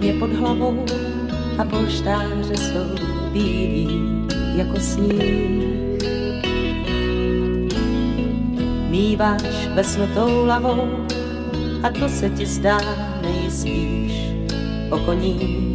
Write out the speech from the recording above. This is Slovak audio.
mě pod hlavou a polštáře jsou bílí jako sníh. Míváš vesnutou hlavou a to se ti zdá nejspíš o koních.